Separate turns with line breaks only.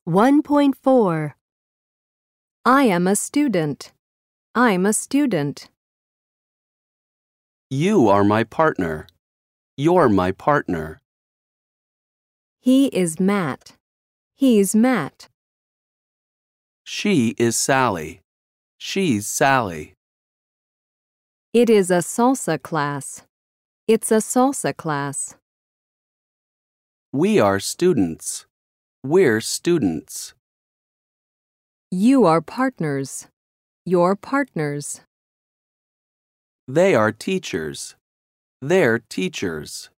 1.4 I am a student. I'm a student.
You are my partner. You're my partner.
He is Matt. He's Matt.
She is Sally. She's Sally.
It is a salsa class. It's a salsa class.
We are students. We're students.
You are partners. You're partners.
They are teachers. They're teachers.